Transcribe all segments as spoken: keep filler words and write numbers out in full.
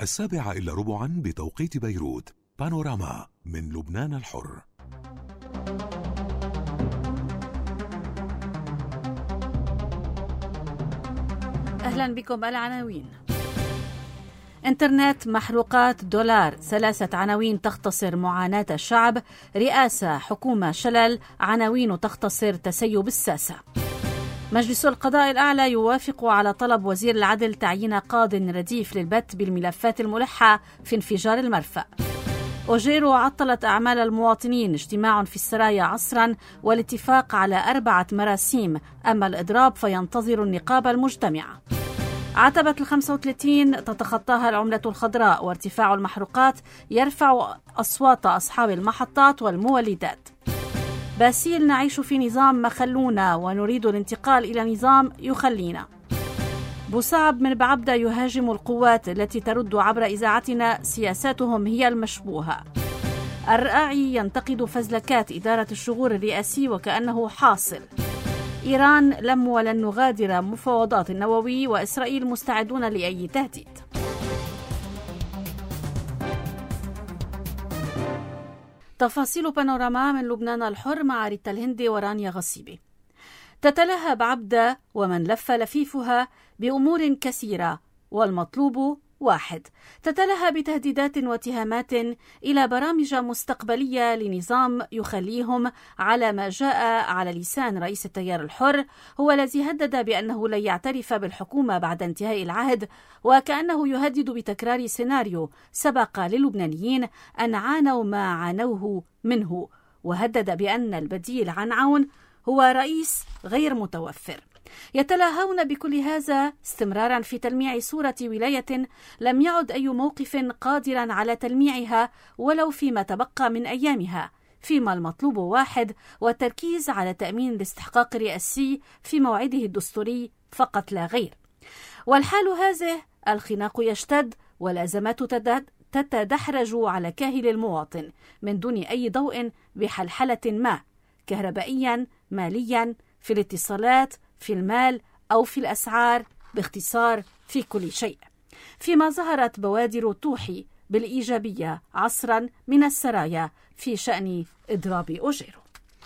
السابعة إلا ربعا بتوقيت بيروت. بانوراما من لبنان الحر. أهلا بكم. العناوين: إنترنت محروقات دولار، ثلاثة عناوين تختصر معاناة الشعب، رئاسة حكومة شلل، عناوين تختصر تسيب الساسة. مجلس القضاء الأعلى يوافق على طلب وزير العدل تعيين قاض رديف للبت بالملفات الملحة في انفجار المرفأ. أوجيرو عطلت أعمال المواطنين، اجتماع في السرايا عصرا والاتفاق على أربعة مراسيم، أما الإضراب فينتظر النقابة المجتمعة. عتبة الخمسة وثلاثين تتخطاها العملة الخضراء، وارتفاع المحروقات يرفع أصوات أصحاب المحطات والمولدات. باسيل: نعيش في نظام مخلونا ونريد الانتقال إلى نظام يخلينا. بوسعب من بعبدة يهاجم القوات التي ترد عبر إذاعتنا، سياساتهم هي المشبوهة. الرائي ينتقد فزلكات إدارة الشغور الرئاسي وكأنه حاصل. إيران: لم ولن نغادر مفاوضات النووي، وإسرائيل مستعدون لأي تهديد. تفاصيل بانوراما من لبنان الحر مع ريتا الهندي ورانيا غصيبي. تتلهى بعبدة ومن لف لفيفها بأمور كثيرة، والمطلوب واحد: تتلهى بتهديدات واتهامات إلى برامج مستقبلية لنظام يخليهم، على ما جاء على لسان رئيس التيار الحر، هو الذي هدد بأنه لن يعترف بالحكومة بعد انتهاء العهد، وكأنه يهدد بتكرار سيناريو سبق للبنانيين أن عانوا ما عانوه منه، وهدد بأن البديل عن عون هو رئيس غير متوفر. يتلاهون بكل هذا استمرارا في تلميع صورة ولاية لم يعد أي موقف قادرا على تلميعها ولو فيما تبقى من أيامها، فيما المطلوب واحد: والتركيز على تأمين الاستحقاق الرئاسي في موعده الدستوري فقط لا غير. والحال هذه الخناق يشتد والأزمات تتدحرج على كاهل المواطن من دون أي ضوء بحلحلة ما، كهربائيا، ماليا، في الاتصالات، في المال أو في الأسعار، باختصار في كل شيء. فيما ظهرت بوادر توحي بالإيجابية عصرا من السرايا في شأن إضراب أوجيرو.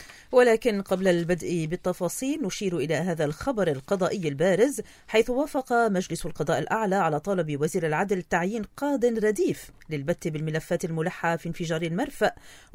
ولكن قبل البدء بالتفاصيل نشير إلى هذا الخبر القضائي البارز، حيث وافق مجلس القضاء الأعلى على طلب وزير العدل تعيين قاض رديف للبت بالملفات الملحة في انفجار المرفأ،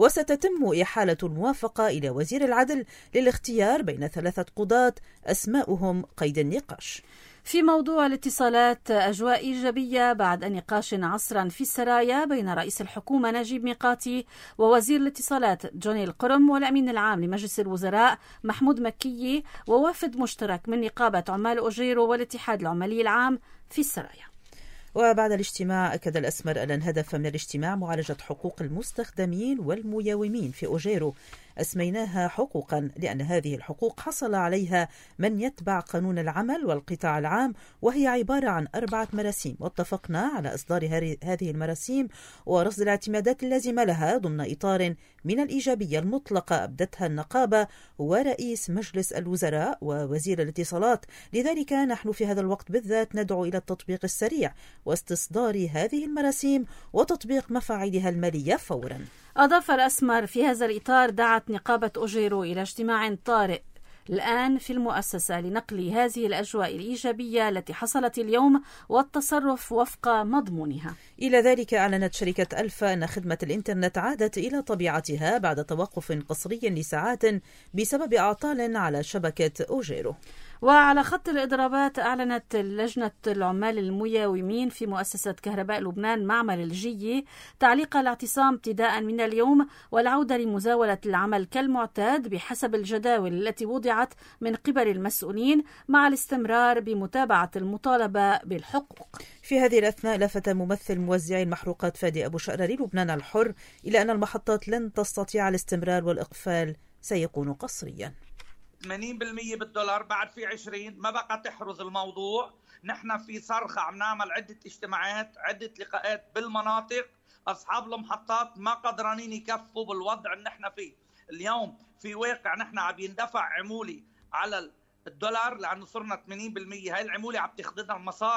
وستتم إحالة الموافقة إلى وزير العدل للاختيار بين ثلاثة قضاة أسماؤهم قيد النقاش. في موضوع الاتصالات، أجواء إيجابية بعد نقاش عصرا في السرايا بين رئيس الحكومة نجيب ميقاتي ووزير الاتصالات جوني القرم والأمين العام لمجلس الوزراء محمود مكي، ووفد مشترك من نقابة عمال أوجيرو والاتحاد العمالي العام في السرايا. وبعد الاجتماع أكد الأسمر أن الهدف من الاجتماع معالجة حقوق المستخدمين والمياومين في أوجيرو، أسميناها حقوقا لأن هذه الحقوق حصل عليها من يتبع قانون العمل والقطاع العام، وهي عبارة عن أربعة مراسيم، واتفقنا على إصدار هذه المراسيم ورصد الاعتمادات اللازمة لها ضمن إطار من الإيجابية المطلقة أبدتها النقابة ورئيس مجلس الوزراء ووزير الاتصالات. لذلك نحن في هذا الوقت بالذات ندعو إلى التطبيق السريع واستصدار هذه المراسيم وتطبيق مفاعيلها المالية فورا. أضاف الأسمر: في هذا الإطار دعت نقابة أوجيرو إلى اجتماع طارئ الآن في المؤسسة لنقل هذه الأجواء الإيجابية التي حصلت اليوم والتصرف وفق مضمونها. إلى ذلك أعلنت شركة ألفا أن خدمة الإنترنت عادت إلى طبيعتها بعد توقف قصري لساعات بسبب أعطال على شبكة أوجيرو. وعلى خط الإضرابات، أعلنت لجنة العمال المياومين في مؤسسة كهرباء لبنان معمل الجي تعليق الاعتصام ابتداء من اليوم والعودة لمزاولة العمل كالمعتاد بحسب الجداول التي وضعت من قبل المسؤولين، مع الاستمرار بمتابعة المطالبة بالحقوق. في هذه الأثناء لفت ممثل موزعي المحروقات فادي أبو شقرة للبنان الحر إلى أن المحطات لن تستطيع الاستمرار والإقفال سيكون قصريا. ثمانين بالمئة بالدولار، بعد في عشرين، ما بقى تحرز الموضوع. نحن في صرخة عم نعمل عدة اجتماعات، عدة لقاءات بالمناطق. أصحاب المحطات ما قدرانين يكفوا بالوضع اللي نحن فيه اليوم. في واقع نحن عم يندفع عمولي على الدولار لأنه صرنا ثمانين بالمئة. هاي العمولة عم تخدنا المصارف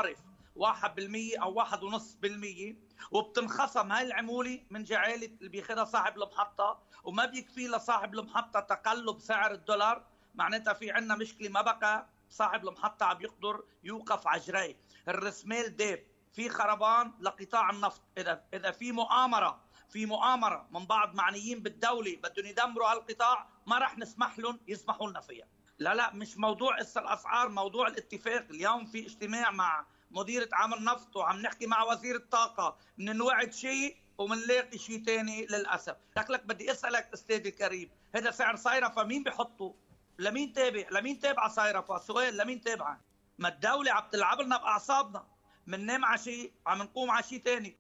واحد بالمية أو واحد ونص بالمية، وبتنخصم هاي العمولة من جعالة اللي بياخدها صاحب المحطة، وما بيكفي لصاحب المحطة تقلب سعر الدولار. معناتها في عنا مشكلة، ما بقى صاحب المحطة عم يقدر يوقف عجريه. الرسميل ديب، في خربان لقطاع النفط. إذا إذا في مؤامرة في مؤامرة من بعض معنيين بالدولة بدهم يدمروا هالقطاع، ما رح نسمح لهم يسمحوا لنا فيها. لا لا مش موضوع إسا الأسعار، موضوع الاتفاق. اليوم في اجتماع مع مديرة عام النفط وعم نحكي مع وزير الطاقة، من نوعد شيء ومنلاقي شيء تاني للأسف. لك بدي أسألك أستاذ الكريم، هذا سعر صايرفة مين بيحطه؟ لمين تابع؟ لمين تابعة صايرفة؟ سؤال، لمين تابعة؟ ما الدولة عم تلعب لنا بأعصابنا، مننام على شيء عم نقوم على شيء تاني.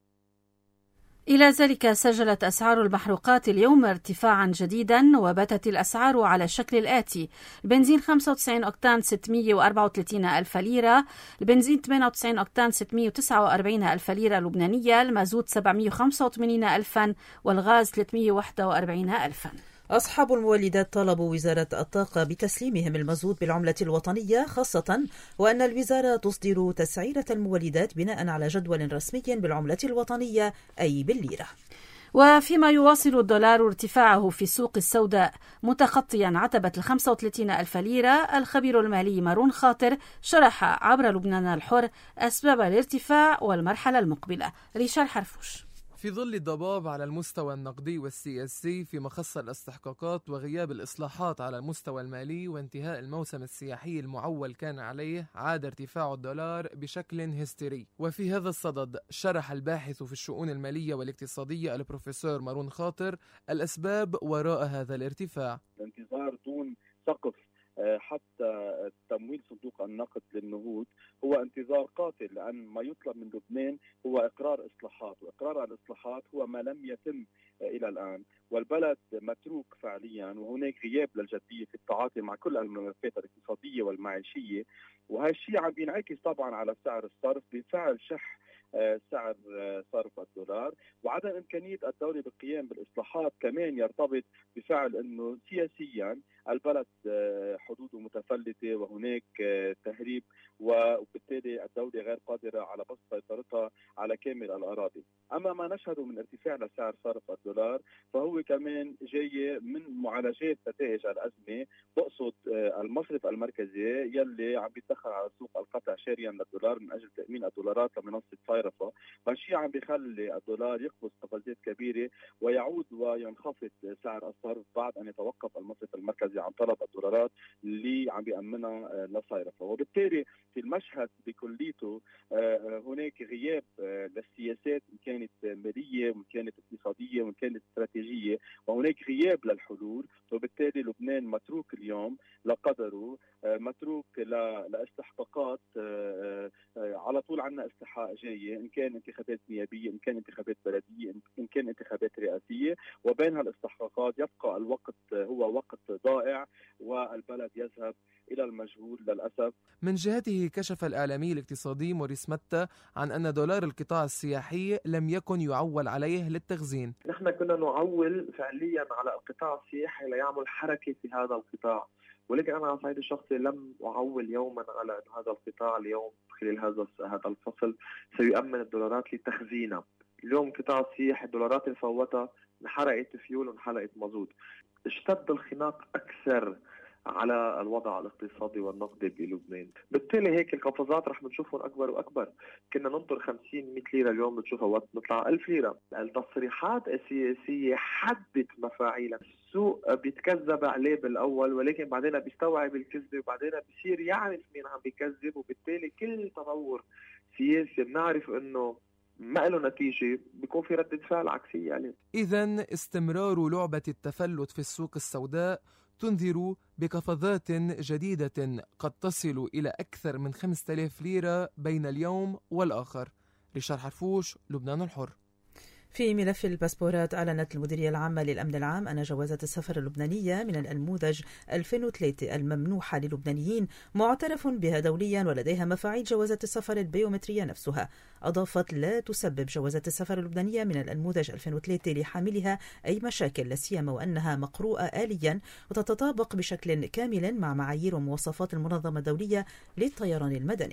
إلى ذلك سجلت أسعار المحروقات اليوم ارتفاعا جديدا، وباتت الأسعار على الشكل الآتي: البنزين خمسة وتسعين أوكتان ستمئة وأربعة وثلاثين ألف ليرة، البنزين ثمانية وتسعين أوكتان ستمئة وتسعة وأربعين ألف ليرة لبنانية، المازوت سبعمئة وخمسة وثمانين ألفا، والغاز ثلاثمئة وواحد وأربعين ألفا. أصحاب المولدات طالبوا وزارة الطاقة بتسليمهم المازوت بالعملة الوطنية، خاصة وأن الوزارة تصدر تسعيرة المولدات بناء على جدول رسمي بالعملة الوطنية أي بالليرة. وفيما يواصل الدولار ارتفاعه في السوق السوداء متخطيا عتبة الخمسة وثلاثين ألف ليرة، الخبير المالي مارون خاطر شرح عبر لبنان الحر أسباب الارتفاع والمرحلة المقبلة. ريشار حرفوش. في ظل الضباب على المستوى النقدي والسياسي في مخص الاستحقاقات وغياب الإصلاحات على المستوى المالي وانتهاء الموسم السياحي المعول كان عليه، عاد ارتفاع الدولار بشكل هستيري. وفي هذا الصدد شرح الباحث في الشؤون المالية والاقتصادية البروفيسور مارون خاطر الأسباب وراء هذا الارتفاع. الانتظار دون سقف حتى تمويل صندوق النقد للنهوض هو انتظار قاتل، لأن ما يطلب من لبنان هو إقرار إصلاحات، وإقرار الإصلاحات هو ما لم يتم إلى الآن، والبلد متروك فعليا، وهناك غياب للجدية في التعاطي مع كل الملفات الاقتصادية والمعيشية، وهذا الشيء عم بينعكس طبعا على سعر الصرف بفعل شح سعر صرف الدولار، وعدم إمكانية الدولة بالقيام بالإصلاحات كمان يرتبط بفعل أنه سياسيا البلد حدوده متفلتة وهناك تهريب، وبالتالي الدولة غير قادرة على بسط سيطرتها على كامل الأراضي. أما ما نشهده من ارتفاع لسعر صرف الدولار فهو كمان جاي من معالجات نتائج الأزمة، بقصد المصرف المركزي يلي عم بيتدخل على سوق القطع شاريا للدولار من أجل تأمين الدولارات لمنصة صايرفة، فالشيء عم بيخلي الدولار يقفز قفزات كبيرة ويعود وينخفض سعر الصرف بعد أن يتوقف المصرف المركزي عن طلب الدولارات اللي عم بيأمنها لصايرفة. وبالتالي في المشهد بكليته هناك غياب للسياسات إن كانت مالية وإن كانت اقتصادية وإن كانت استراتيجية، وهناك غياب للحلول، وبالتالي لبنان متروك اليوم لقدره، متروك لاستحقاقات. على طول عنا استحقاق جاية، إن كان انتخابات نيابية، إن كان انتخابات بلدية، إن كان انتخابات رئاسية، وبين هالاستحقاقات يبقى الوقت هو وقت ضائع والبلد يذهب إلى المجهول للأسف. من جهته كشف الإعلامي الاقتصادي موريس متى عن أن دولار القطاع السياحي لم يكن يعول عليه للتخزين. نحن كنا نعول فعليا على القطاع السياحي ليعمل حركة في هذا القطاع، ولكن أنا على الصعيد الشخصي لم أعول يوما على أن هذا القطاع اليوم خلال هذا هذا الفصل سيؤمن الدولارات لتخزينها. اليوم قطاع السياحي الدولارات اللي فوتها انحرقت فيول وانحرقت مازوت، اشتد الخناق أكثر على الوضع الاقتصادي والنقدي بلبنان، بالتالي هيك القفزات رح نشوفهم أكبر وأكبر. كنا ننطر خمسين مئة ليرة اليوم بتشوفها وقت نطلع ألف ليرة. التصريحات السياسية حدت مفاعيلها، السوق بيتكذب عليه بالأول ولكن بعدين بيستوعب الكذب وبعدين بيصير يعرف مين عم بيكذب، وبالتالي كل تطور سياسي بنعرف إنه ما له نتيجة بيكون في ردة فعل عكسية عليه. إذن استمرار لعبة التفلت في السوق السوداء تنذر بقفزات جديدة قد تصل إلى أكثر من خمسة آلاف ليرة بين اليوم والآخر. ريشار حرفوش، لبنان الحر. في ملف الباسبورات، أعلنت المديرية العامة للأمن العام أن جوازات السفر اللبنانية من الأنموذج ألفين وثلاثة الممنوحة للبنانيين معترف بها دوليا ولديها مفاعيل جوازات السفر البيومترية نفسها. أضافت لا تسبب جوازات السفر اللبنانية من الأنموذج ألفين وثلاثة لحاملها أي مشاكل، لا سيما وأنها مقروءة آليا وتتطابق بشكل كامل مع معايير ومواصفات المنظمة الدولية للطيران المدني.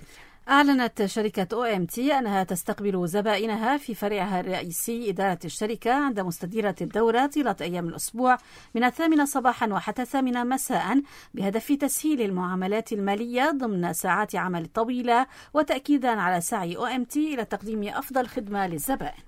أعلنت شركة أو إم تي أنها تستقبل زبائنها في فرعها الرئيسي إدارة الشركة عند مستديرة الدورة طيلة أيام الأسبوع من الثامنة صباحا وحتى الثامنة مساء بهدف تسهيل المعاملات المالية ضمن ساعات عمل طويلة وتأكيدا على سعي أو إم تي إلى تقديم أفضل خدمة للزبائن.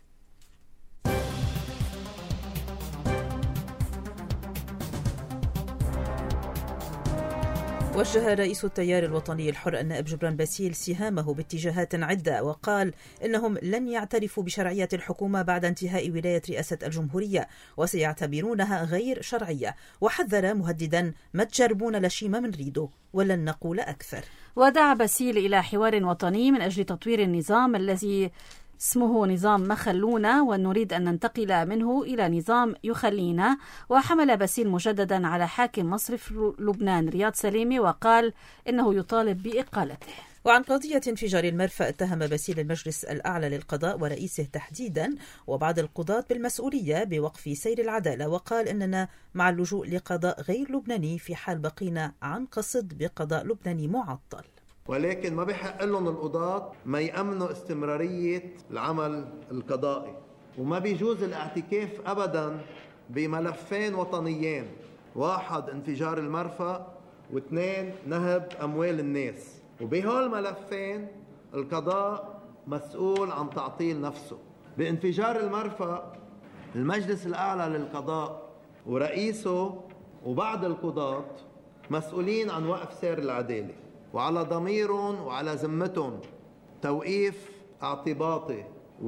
وجه رئيس التيار الوطني الحر النائب جبران باسيل سهامه باتجاهات عدة، وقال إنهم لن يعترفوا بشرعية الحكومة بعد انتهاء ولاية رئاسة الجمهورية وسيعتبرونها غير شرعية، وحذر مهددا ما تجربون لشيمة من ريدو ولن نقول أكثر. ودعا باسيل إلى حوار وطني من أجل تطوير النظام الذي اسمه نظام مخلونا ونريد أن ننتقل منه إلى نظام يخلينا. وحمل باسيل مجددا على حاكم مصرف لبنان رياض سليمي وقال إنه يطالب بإقالته. وعن قضية انفجار المرفأ اتهم باسيل المجلس الأعلى للقضاء ورئيسه تحديدا وبعض القضاة بالمسؤولية بوقف سير العدالة، وقال إننا مع اللجوء لقضاء غير لبناني في حال بقينا عن قصد بقضاء لبناني معطل. ولكن ما بيحق لهم القضاة ما يأمنوا استمرارية العمل القضائي، وما بيجوز الاعتكاف أبدا بملفين وطنيين، واحد انفجار المرفأ واثنين نهب أموال الناس، وبهول الملفين القضاء مسؤول عن تعطيل نفسه. بانفجار المرفأ المجلس الأعلى للقضاء ورئيسه وبعض القضاة مسؤولين عن وقف سير العدالة، وعلى ضميرهم وعلى ذمتهم توقيف اعتباطي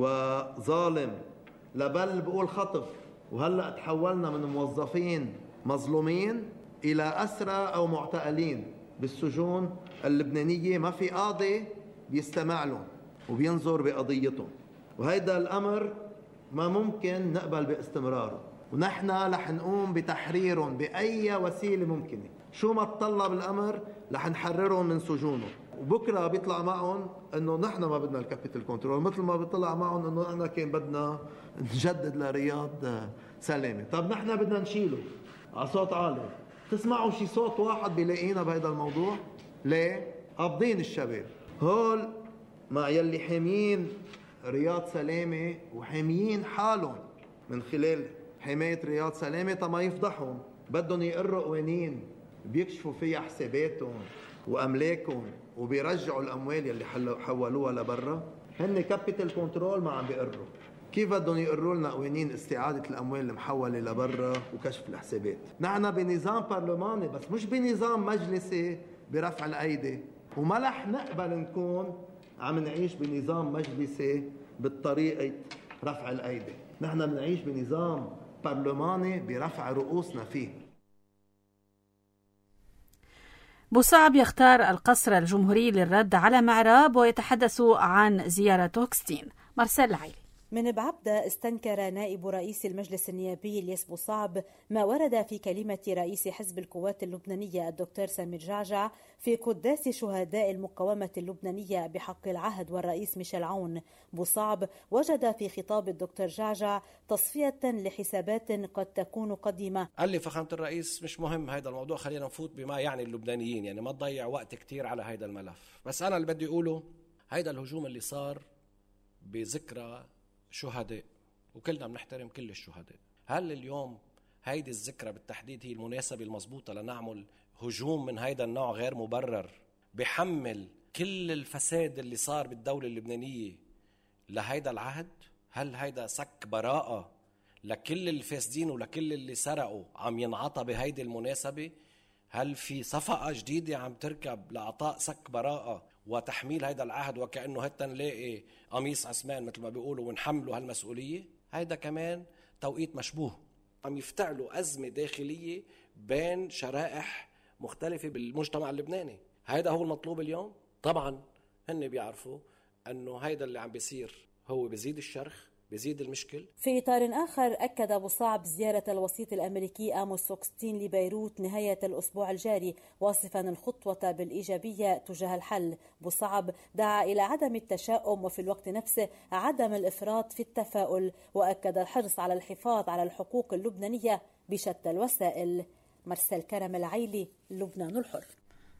وظالم لبل بقول خطف، وهلأ تحولنا من موظفين مظلومين إلى أسرى أو معتقلين بالسجون اللبنانية، ما في قاضي بيستمع لهم وبينظر بقضيتهم، وهيدا الأمر ما ممكن نقبل باستمراره، ونحن رح نقوم بتحريرهم بأي وسيلة ممكنة. شو ما تطلب الأمر رح نحررهم من سجونهم، وبكرة بيطلع معهم أنه نحن ما بدنا الكابيتال كنترول، مثل ما بيطلع معهم أنه نحن كان بدنا نجدد لرياض سلامة. طب نحن بدنا نشيله على صوت عالي، تسمعوا شي صوت واحد بيلاقينا بهذا الموضوع؟ ليه؟ قابضين الشباب هول مع يلي حاميين رياض سلامة وحاميين حالهم من خلال حماية رياض سلامة تما يفضحهم، بدهم يقروا قوانين بيكشفوا فيها حساباتهم وأملاكهم وبيرجعوا الأموال يلي حولوها لبرا. هن كابيتال كنترول ما عم بيقروا، كيف بدهم يقروا لنا قوانين استعادة الأموال المحولة لبرا وكشف الحسابات؟ نحن بنظام برلماني بس مش بنظام مجلسي برفع الأيدي، وما رح نقبل نكون عم نعيش بنظام مجلسي بالطريقة رفع الأيدي. نحن بنعيش بنظام برلماني برفع رؤوسنا فيه. بوصعب يختار القصر الجمهوري للرد على معراب ويتحدث عن زيارة هوكستين. مارسيل العيلي. من بعبدة استنكر نائب رئيس المجلس النيابي الياس بوصعب ما ورد في كلمة رئيس حزب القوات اللبنانية الدكتور سامي جعجع في قداس شهداء المقاومة اللبنانية بحق العهد والرئيس ميشيل عون. بوصعب وجد في خطاب الدكتور جعجع تصفية لحسابات قد تكون قديمة. قال لي فخامة الرئيس مش مهم هذا الموضوع، خلينا نفوت بما يعني اللبنانيين، يعني ما تضيع وقت كتير على هذا الملف. بس أنا اللي بدي أقوله هذا الهجوم اللي صار بذكرى شهداء وكلنا بنحترم كل الشهداء، هل اليوم هيدي الذكرى بالتحديد هي المناسبة المضبوطة لنعمل هجوم من هيدا النوع غير مبرر بحمل كل الفساد اللي صار بالدولة اللبنانية لهيدا العهد؟ هل هيدا سك براءة لكل الفاسدين ولكل اللي سرقوا عم ينعطى بهيدي المناسبة؟ هل في صفقة جديدة عم تركب لأعطاء سك براءة وتحميل هيدا العهد وكأنه هتا نلاقي قميص عثمان مثل ما بيقولوا ونحملوا هالمسؤولية؟ هيدا كمان توقيت مشبوه، عم يفتعلوا أزمة داخلية بين شرائح مختلفة بالمجتمع اللبناني. هيدا هو المطلوب اليوم؟ طبعا هن بيعرفوا أنه هيدا اللي عم بيصير هو بيزيد الشرخ، بيزيد المشكل. في إطار آخر أكد بوصعب زيارة الوسيط الأمريكي آموس هوكستين لبيروت نهاية الأسبوع الجاري، واصفا الخطوة بالإيجابية تجاه الحل. بوصعب دعا إلى عدم التشاؤم وفي الوقت نفسه عدم الإفراط في التفاؤل، وأكد الحرص على الحفاظ على الحقوق اللبنانية بشتى الوسائل. مرسل كرم العيلي، لبنان الحر.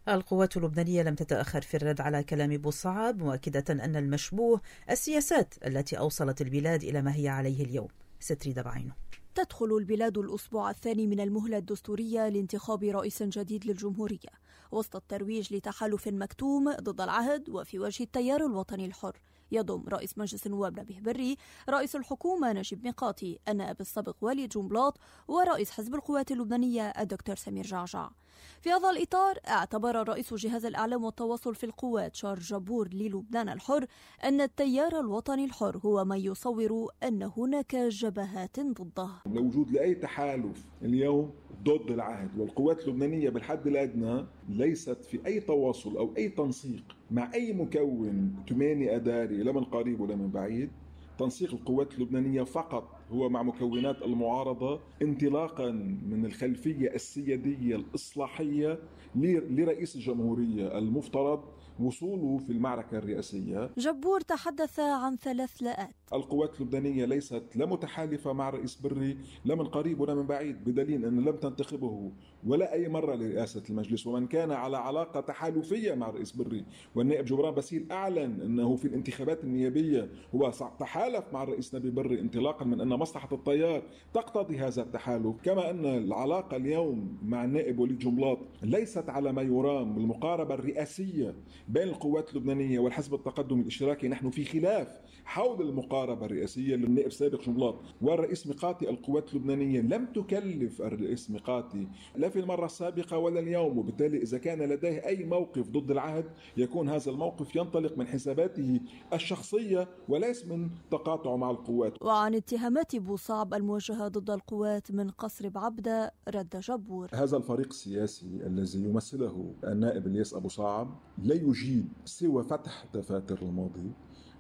القوات اللبنانية لم تتأخر في الرد على كلام بوصعب، مؤكدة أن المشبوه السياسات التي أوصلت البلاد إلى ما هي عليه اليوم. ستريد بعينه. تدخل البلاد الأسبوع الثاني من المهلة الدستورية لانتخاب رئيس جديد للجمهورية، وسط الترويج لتحالف مكتوم ضد العهد وفي وجه التيار الوطني الحر، يضم رئيس مجلس النواب نبيه بري، رئيس الحكومة نجيب ميقاتي، النائب السابق وليد جنبلاط، ورئيس حزب القوات اللبنانية الدكتور سمير جعجع. في هذا الإطار اعتبر رئيس جهاز الإعلام والتواصل في القوات شار جبور للبنان الحر أن التيار الوطني الحر هو من يصور أن هناك جبهات ضده. لوجود لأي تحالف اليوم ضد العهد، والقوات اللبنانية بالحد الأدنى ليست في أي تواصل أو أي تنسيق مع أي مكون ثماني أداري لا من قريب ولا من بعيد. تنسيق القوات اللبنانية فقط هو مع مكونات المعارضة انطلاقا من الخلفية السيادية الإصلاحية لرئيس الجمهورية المفترض وصوله في المعركة الرئاسية. جبور تحدث عن ثلاث لاءات. القوات اللبنانية ليست لا متحالفة مع رئيس بري لا من قريب ولا من بعيد، بدليل أن لم تنتخبه ولا أي مرة لرئاسة المجلس، ومن كان على علاقة تحالفية مع رئيس بري والنائب جبران باسيل أعلن أنه في الانتخابات النيابية هو تحالف مع الرئيس نبي بري انطلاقا من أن مصلحة التيار تقتضي هذا التحالف، كما أن العلاقة اليوم مع النائب وليد جنبلاط ليست على ما يرام بالمقاربة الرئاسية بين القوات اللبنانية والحزب التقدم الاشتراكي. نحن في خلاف حول المقاربة الرئاسية للنائب سابق جنبلاط والرئيس ميقاتي. القوات اللبنانية لم تكلف الرئيس ميقاتي لا في المرة السابقة ولا اليوم، وبالتالي إذا كان لديه أي موقف ضد العهد يكون هذا الموقف ينطلق من حساباته الشخصية وليس من تقاطعه مع القوات. وعن اتهامات بوصعب الموجهة ضد القوات من قصر بعبدة رد جبور: هذا الفريق السياسي الذي يمثله النائب الياس أبو صعب لا يجيد سوى فتح دفاتر الماضي،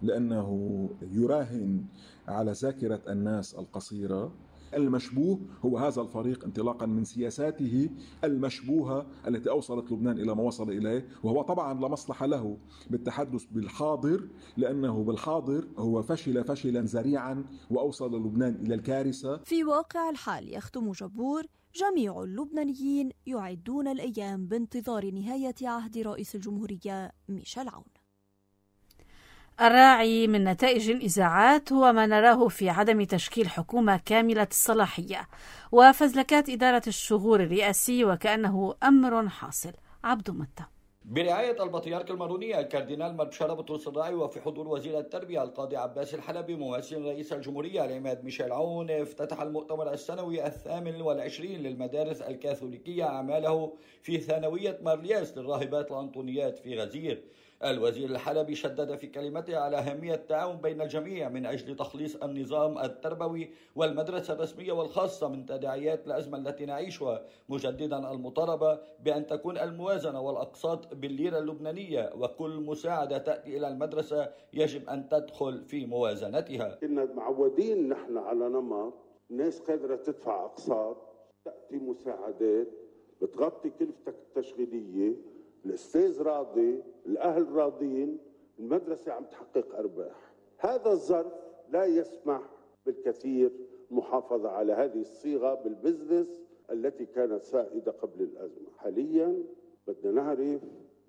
لأنه يراهن على ذاكرة الناس القصيرة. المشبوه هو هذا الفريق انطلاقا من سياساته المشبوهة التي أوصلت لبنان إلى ما وصل إليه، وهو طبعا لا مصلحة له بالتحدث بالحاضر، لأنه بالحاضر هو فشل فشلا ذريعا وأوصل لبنان إلى الكارثة. في واقع الحال يختم جبور: جميع اللبنانيين يعدون الأيام بانتظار نهاية عهد رئيس الجمهورية ميشيل عون. الراعي من نتائج النزاعات هو ما نراه في عدم تشكيل حكومة كاملة الصلاحية وفزلكات إدارة الشغور الرئاسي وكأنه أمر حاصل. عبد متى. برعاية البطريرك الماروني الكاردينال مبشرة بطرس الراعي وفي حضور وزير التربية القاضي عباس الحلبي ممثل رئيس الجمهورية العماد ميشيل عون، افتتح المؤتمر السنوي الثامن والعشرين للمدارس الكاثوليكية أعماله في ثانوية مارلياس للراهبات الأنطونيات في غزير. الوزير الحلبي شدد في كلمته على أهمية التعاون بين الجميع من أجل تخليص النظام التربوي والمدرسة الرسمية والخاصة من تداعيات الأزمة التي نعيشها، مجددا المطالبة بأن تكون الموازنة والأقساط بالليرة اللبنانية، وكل مساعدة تأتي إلى المدرسة يجب أن تدخل في موازنتها. كنا معودين نحن على نمط ناس قادرة تدفع أقساط، تأتي مساعدات بتغطي كلفتك التشغيلية، الأستاذ راضي، الأهل راضين، المدرسة عم تحقق أرباح. هذا الظرف لا يسمح بالكثير المحافظة على هذه الصيغة بالبزنس التي كانت سائدة قبل الأزمة. حاليا بدنا نعرف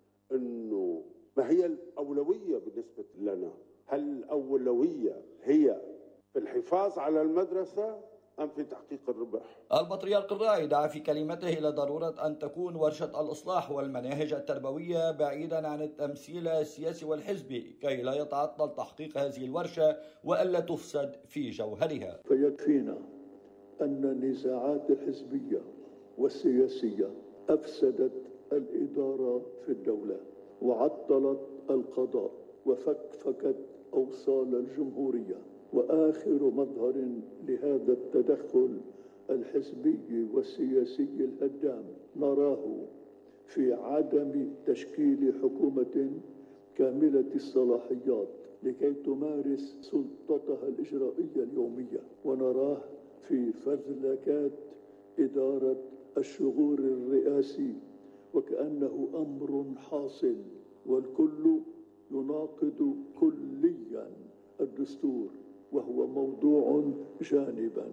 أنه ما هي الأولوية بالنسبة لنا. هل الأولوية هي في الحفاظ على المدرسة أم في تحقيق الربح؟ البطريرك الراعي دعا في كلمته إلى ضرورة أن تكون ورشة الإصلاح والمناهج التربوية بعيدا عن التمثيل السياسي والحزبي كي لا يتعطل تحقيق هذه الورشة وألا تفسد في جوهرها. فيكفينا أن النزاعات الحزبية والسياسية أفسدت الإدارة في الدولة وعطلت القضاء وفكفكت أوصال الجمهورية، وآخر مظهر لهذا التدخل الحزبي والسياسي الهدام نراه في عدم تشكيل حكومة كاملة الصلاحيات لكي تمارس سلطتها الإجرائية اليومية، ونراه في فزلكات إدارة الشغور الرئاسي وكأنه أمر حاصل، والكل يناقض كليا الدستور وهو موضوع جانبا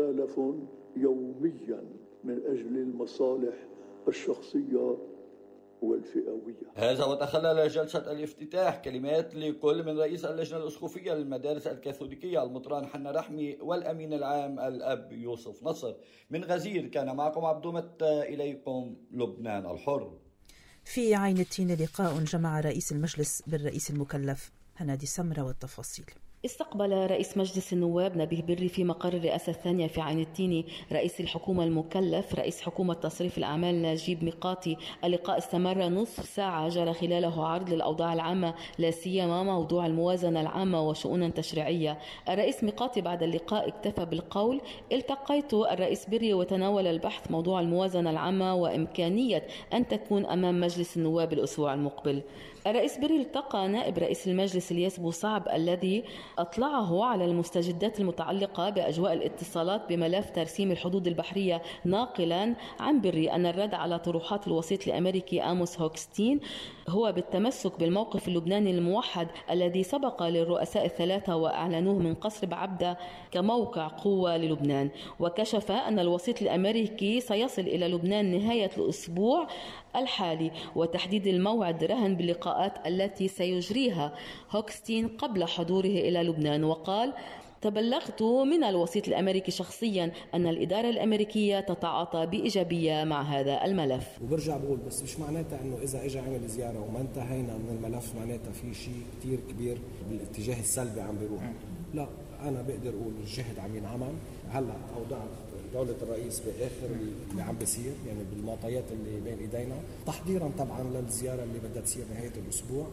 ومخالف يوميا من أجل المصالح الشخصية والفئوية. هذا وتخلل جلسة الافتتاح كلمات لكل من رئيس اللجنة الأسقفية للمدارس الكاثوليكية المطران حنا رحمي والأمين العام الأب يوسف نصر. من غزير كان معكم عبدو متى، إليكم لبنان الحر. في عين التين لقاء جمع رئيس المجلس بالرئيس المكلف هنادي سمرة والتفاصيل. استقبل رئيس مجلس النواب نبيه بري في مقر الرئاسة الثانية في عين التين رئيس الحكومة المكلف رئيس حكومة تصريف الأعمال نجيب ميقاتي. اللقاء استمر نصف ساعة جرى خلاله عرض للأوضاع العامة لا سيما موضوع الموازنة العامة وشؤون تشريعية. الرئيس ميقاتي بعد اللقاء اكتفى بالقول: التقيت الرئيس بري وتناول البحث موضوع الموازنة العامة وإمكانية أن تكون أمام مجلس النواب الأسبوع المقبل. الرئيس بري التقى نائب رئيس المجلس الياس بوصعب الذي أطلعه على المستجدات المتعلقة بأجواء الاتصالات بملف ترسيم الحدود البحرية، ناقلا عن بري أن الرد على طروحات الوسيط الأمريكي آموس هوكستين هو بالتمسك بالموقف اللبناني الموحد الذي سبق للرؤساء الثلاثة وأعلنوه من قصر بعبدة كموقع قوة للبنان. وكشف أن الوسيط الأمريكي سيصل إلى لبنان نهاية الأسبوع الحالي، وتحديد الموعد رهن باللقاءات التي سيجريها هوكستين قبل حضوره إلى لبنان. وقال: تبلغت من الوسيط الأمريكي شخصيا أن الإدارة الأمريكية تتعاطى بإيجابية مع هذا الملف. وبرجع بقول بس مش معناتها أنه إذا إجا عمل زيارة وما انتهينا من الملف معناتها في شيء كتير كبير بالاتجاه السلبي عم بيروح. لا، أنا بقدر أقول الجهد عم ينعمل. هلا أوضاع دولة الرئيس بآخر اللي عم بيصير يعني بالمعطيات اللي بين إيدينا، تحضيرا طبعا للزيارة اللي بدها تصير نهاية الأسبوع.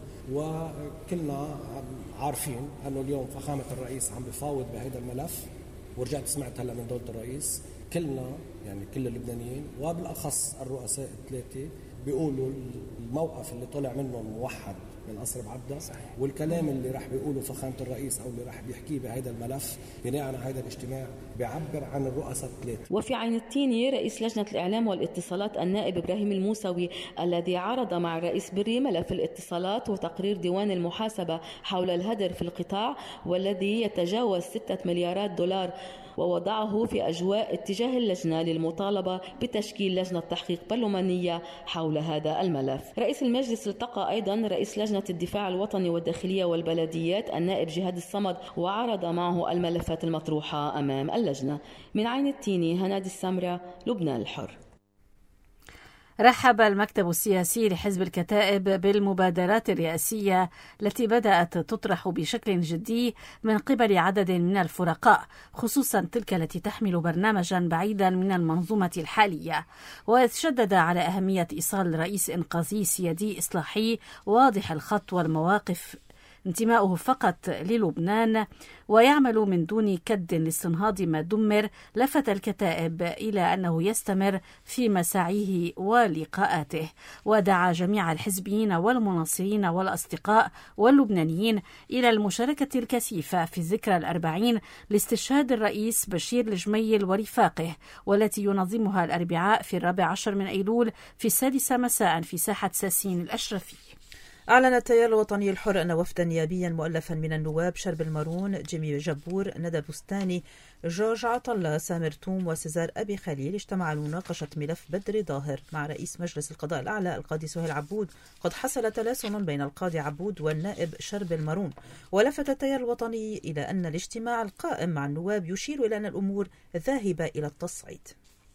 وكلنا عارفين أنه اليوم فخامة الرئيس عم بفاوض بهذا الملف، ورجعت سمعت هلا من دولة الرئيس كلنا يعني كل اللبنانيين وبالأخص الرؤساء الثلاثة بيقولوا الموقف اللي طلع منه موحد من قصر بعبدة، والكلام اللي راح بيقوله فخامة الرئيس أو اللي راح بيحكيه بهذا الملف بناء على هذا الاجتماع بيعبر عن الرؤساء الثلاثة. وفي عين التين رئيس لجنة الإعلام والاتصالات النائب إبراهيم الموسوي الذي عرض مع الرئيس بري ملف الاتصالات وتقرير ديوان المحاسبة حول الهدر في القطاع والذي يتجاوز ستة مليارات دولار، ووضعه في أجواء اتجاه اللجنة للمطالبة بتشكيل لجنة تحقيق برلمانية حول هذا الملف. رئيس المجلس التقى أيضا رئيس لجنة الدفاع الوطني والداخلية والبلديات النائب جهاد الصمد وعرض معه الملفات المطروحة أمام اللجنة. من عين التين هنادي السمرة، لبنان الحر. رحب المكتب السياسي لحزب الكتائب بالمبادرات الرئاسية التي بدأت تطرح بشكل جدي من قبل عدد من الفرقاء، خصوصا تلك التي تحمل برنامجا بعيدا من المنظومة الحالية، وشدد على أهمية إيصال رئيس إنقاذي سيادي إصلاحي واضح الخط والمواقف، انتماؤه فقط للبنان ويعمل من دون كد لاستنهاض ما دمر. لفت الكتائب إلى أنه يستمر في مساعيه ولقاءاته، ودعا جميع الحزبيين والمناصرين والأصدقاء واللبنانيين إلى المشاركة الكثيفة في الذكرى الأربعين لاستشهاد الرئيس بشير الجميل ورفاقه، والتي ينظمها الأربعاء في الرابع عشر من أيلول في السادسة مساء في ساحة ساسين الأشرفي. أعلن التيار الوطني الحر أن وفدا نيابيا مؤلفا من النواب شرب المارون، جيمي جبور، ندى بستاني، جورج عطلة، سامر توم وسيزار أبي خليل اجتمعوا لمناقشة ملف بدر ظاهر مع رئيس مجلس القضاء الأعلى القاضي سهيل عبود. قد حصل تلاسن بين القاضي عبود والنائب شرب المارون. ولفت التيار الوطني إلى أن الاجتماع القائم مع النواب يشير إلى أن الأمور ذاهبة إلى التصعيد.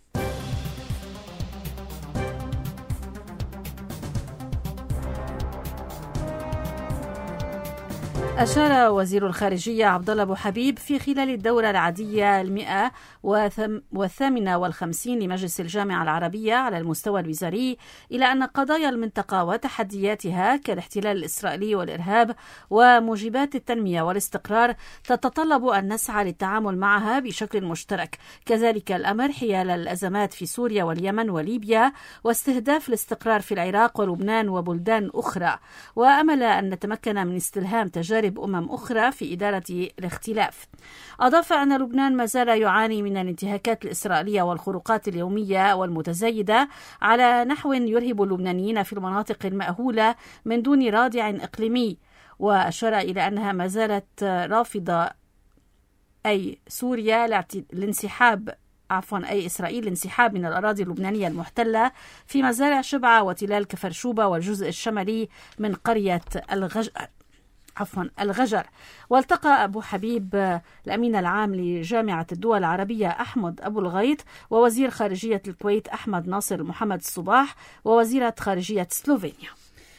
أشار وزير الخارجية عبد الله أبو حبيب في خلال الدورة العادية المئة والثامنة والخمسين لمجلس الجامعة العربية على المستوى الوزاري إلى أن قضايا المنطقة وتحدياتها كالاحتلال الإسرائيلي والإرهاب وموجبات التنمية والاستقرار تتطلب أن نسعى للتعامل معها بشكل مشترك، كذلك الأمر حيال الأزمات في سوريا واليمن وليبيا واستهداف الاستقرار في العراق ولبنان وبلدان أخرى، وأمل أن نتمكن من استلهام تجارب أمم أخرى في إدارة الاختلاف. أضاف أن لبنان ما زال يعاني من الانتهاكات الإسرائيلية والخروقات اليومية والمتزايدة على نحو يرهب اللبنانيين في المناطق المأهولة من دون رادع إقليمي، وأشار إلى أنها ما زالت رافضة أي سوريا الانسحاب عفوا أي إسرائيل الانسحاب من الأراضي اللبنانية المحتلة في مزارع شبعة وتلال كفرشوبة والجزء الشمالي من قرية الغج... عفوا الغجر. والتقى أبو حبيب الأمين العام لجامعة الدول العربية أحمد أبو الغيط ووزير خارجية الكويت أحمد ناصر محمد الصباح ووزيرة خارجية سلوفينيا.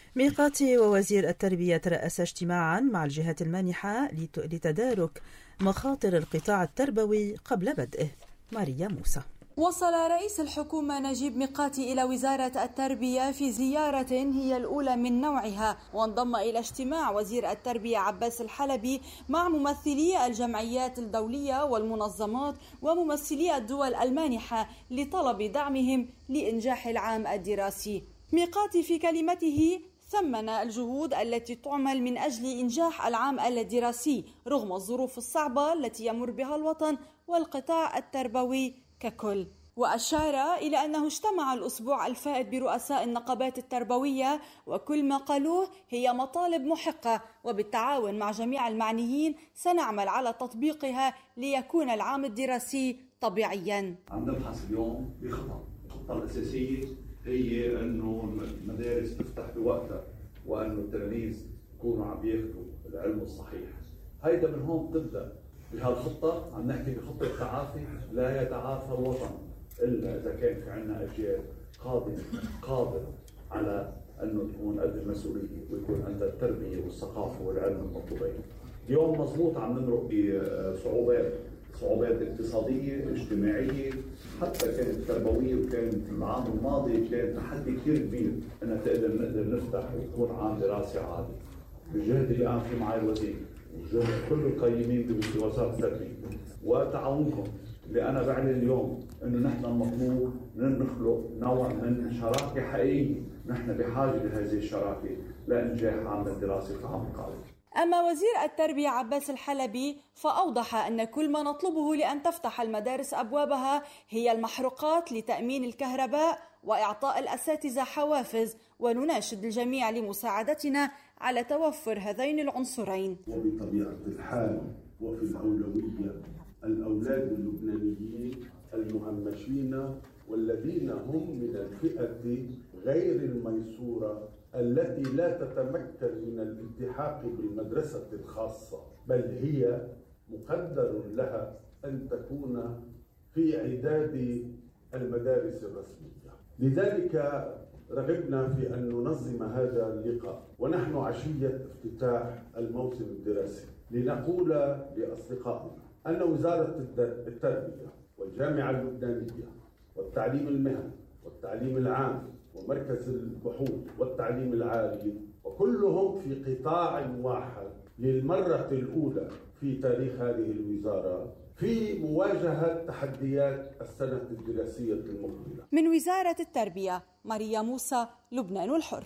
ميقاتي ووزير التربية ترأس اجتماعا مع الجهات المانحة لتدارك مخاطر القطاع التربوي قبل بدئه. ماريا موسى. وصل رئيس الحكومة نجيب ميقاتي إلى وزارة التربية في زيارة هي الأولى من نوعها، وانضم إلى اجتماع وزير التربية عباس الحلبي مع ممثلي الجمعيات الدولية والمنظمات وممثلي الدول المانحة لطلب دعمهم لإنجاح العام الدراسي. ميقاتي في كلمته ثمن الجهود التي تعمل من أجل إنجاح العام الدراسي رغم الظروف الصعبة التي يمر بها الوطن والقطاع التربوي ككل، وأشار إلى أنه اجتمع الأسبوع الفائت برؤساء النقابات التربوية وكل ما قالوه هي مطالب محقة، وبالتعاون مع جميع المعنيين سنعمل على تطبيقها ليكون العام الدراسي طبيعيا. عم نبحث اليوم بخطة، الخطة الأساسية هي أنه المدارس تفتح بوقتها وأنه التلاميذ يكونوا عم ياخذوا العلم الصحيح. هيدا من هون بتبدأ بهالخطة. عم نحكي بخطة تعافي، لا يتعافى الوطن إلا إذا كان في عنا أجيال قادمة قادرة على أنه تكون قد المسؤولية ويكون عندها التربية والثقافة والعلم المطلوبين. اليوم مضبوط عم نمرق بصعوبات صعوبات اقتصادية اجتماعية حتى كانت تربوية، وكانت العام الماضي كان تحدي كثير كبير أنها تقدر نقدر نفتح ويكون عام دراسي عادي. بالجهد اللي قام فيه معي الوزير وجهد كل القيمين بوزارة التربية وتعاونكم اللي أنا بعلن اليوم إنه نحن المطلوب أن نخلق نوع من شراكة حقيقية. نحن بحاجة لهذه الشراكة لإنجاح عام الدراسي في العام القادم. أما وزير التربية عباس الحلبي فأوضح أن كل ما نطلبه لأن تفتح المدارس أبوابها هي المحروقات لتأمين الكهرباء وإعطاء الأساتذة حوافز، ونناشد الجميع لمساعدتنا على توفر هذين العنصرين. وبطبيعة الحال وفي الأولوية الأولاد اللبنانيين المهمشين والذين هم من الفئة غير الميسورة التي لا تتمكن من الالتحاق بالمدرسة الخاصة، بل هي مقدر لها أن تكون في عداد المدارس الرسمية. لذلك رغبنا في أن ننظم هذا اللقاء ونحن عشية افتتاح الموسم الدراسي لنقول لأصدقائنا أن وزارة التربية والجامعة اللبنانية والتعليم المهني والتعليم العام ومركز البحوث والتعليم العالي وكلهم في قطاع واحد للمرة الأولى في تاريخ هذه الوزارة في مواجهة تحديات السنة الدراسية المقبلة. من وزارة التربية ماريا موسى، لبنان الحر.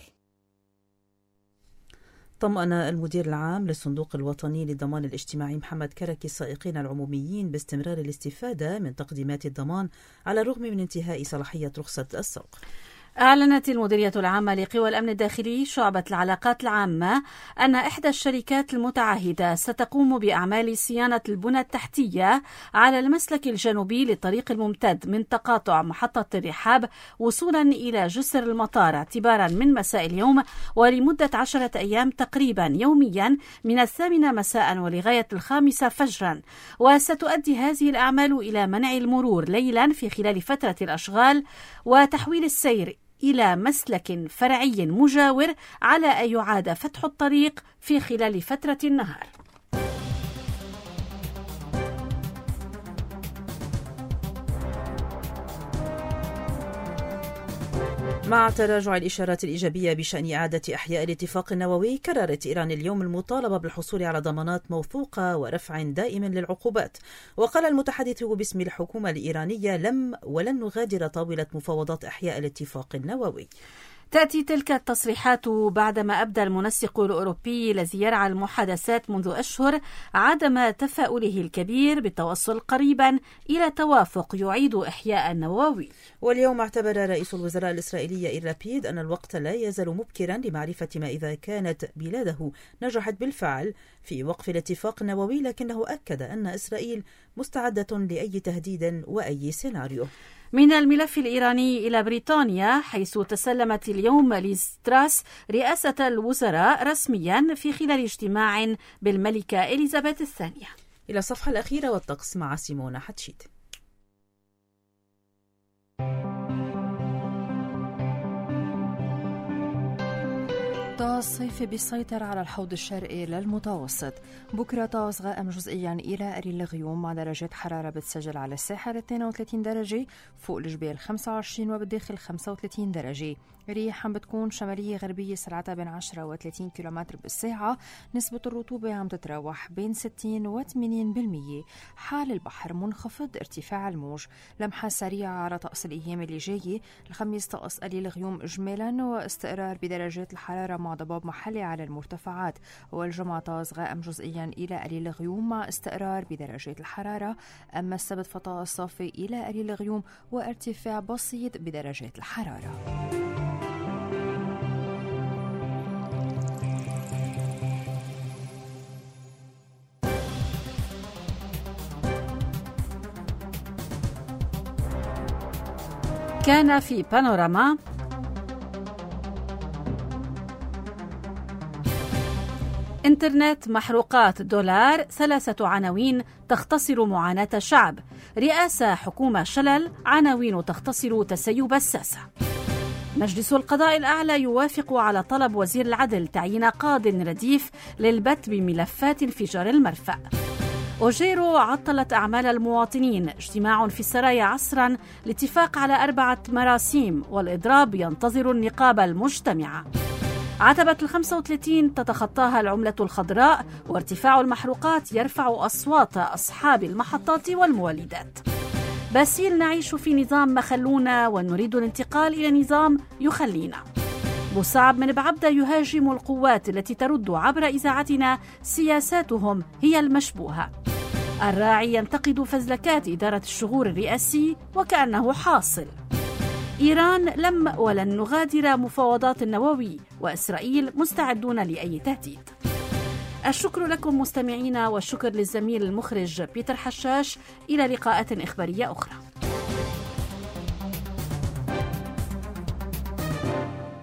طمأن المدير العام للصندوق الوطني للضمان الاجتماعي محمد كركي السائقين العموميين باستمرار الاستفادة من تقديمات الضمان على الرغم من انتهاء صلاحية رخصة السوق. أعلنت المديرية العامة لقوى الأمن الداخلي شعبة العلاقات العامة أن إحدى الشركات المتعهدة ستقوم بأعمال صيانة البنى التحتية على المسلك الجنوبي للطريق الممتد من تقاطع محطة الرحاب وصولا إلى جسر المطار اعتبارا من مساء اليوم ولمدة عشرة أيام تقريبا يوميا من الثامنة مساء ولغاية الخامسة فجرا. وستؤدي هذه الأعمال إلى منع المرور ليلا في خلال فترة الأشغال وتحويل السير إلى مسلك فرعي مجاور على أن يعاد فتح الطريق في خلال فترة النهار. مع تراجع الإشارات الإيجابية بشأن إعادة إحياء الاتفاق النووي، كررت إيران اليوم المطالبة بالحصول على ضمانات موثوقة ورفع دائم للعقوبات. وقال المتحدث باسم الحكومة الإيرانية: لم ولن نغادر طاولة مفاوضات إحياء الاتفاق النووي. تأتي تلك التصريحات بعدما أبدى المنسق الأوروبي الذي يرعى المحادثات منذ أشهر عدم تفاؤله الكبير بالتوصل قريبا إلى توافق يعيد إحياء النووي. واليوم اعتبر رئيس الوزراء الإسرائيلي إير لابيد أن الوقت لا يزال مبكرا لمعرفة ما إذا كانت بلاده نجحت بالفعل في وقف الاتفاق النووي، لكنه أكد أن إسرائيل مستعدة لأي تهديد وأي سيناريو. من الملف الإيراني إلى بريطانيا، حيث تسلمت اليوم ليز تراس رئاسة الوزراء رسميا في خلال اجتماع بالملكة إليزابيث الثانية. إلى الصفحة الأخيرة والطقس مع سيمونا حتشيد. طقس صيفي بيسيطر على الحوض الشرقي للمتوسط. بكرة طقس غائم جزئيا إلى قليل الغيوم مع درجات حرارة بتسجل على الساحل اثنين وثلاثين درجة، فوق الجبال خمسة وعشرين وبالداخل خمسة وثلاثين درجة. ريح عم بتكون شمالية غربية سرعتها بين عشرة وثلاثين كيلومتر بالساعة. نسبة الرطوبة عم تتراوح بين ستين وثمانين بالمية. حال البحر منخفض، ارتفاع الموج. لمحة سريعة على طقس الأيام اللي جاية. الخميس طقس قليل غيوم إجمالا واستقرار بدرجات الحرارة مع ضباب محلي على المرتفعات. والجمعة طقس غائم جزئيا إلى قليل غيوم مع استقرار بدرجات الحرارة. أما السبت فطقس صافي إلى قليل غيوم وارتفاع بسيط بدرجات الحرارة. كان في بانوراما إنترنت محروقات دولار، ثلاثة عناوين تختصر معاناة الشعب. رئاسة حكومة شلل، عناوين تختصر تسيب الساسة. مجلس القضاء الأعلى يوافق على طلب وزير العدل تعيين قاض رديف للبت بملفات انفجار المرفأ. أوجيرو عطلت أعمال المواطنين، اجتماع في السرايا عصرا لاتفاق على أربعة مراسيم، والإضراب ينتظر النقابة المجتمعة. عتبة الخمسة وثلاثين تتخطاها العملة الخضراء، وارتفاع المحروقات يرفع أصوات أصحاب المحطات والمولدات. باسيل نعيش في نظام مخلونا ونريد الانتقال إلى نظام يخلينا. بوصعب من بعبدة يهاجم القوات التي ترد عبر إذاعتنا سياساتهم هي المشبوهة. الراعي ينتقد فزلكات إدارة الشغور الرئاسي وكأنه حاصل. إيران لم ولن نغادر مفاوضات النووي، وإسرائيل مستعدون لأي تهديد. الشكر لكم مستمعينا، والشكر للزميل المخرج بيتر حشاش. إلى لقاءات إخبارية أخرى.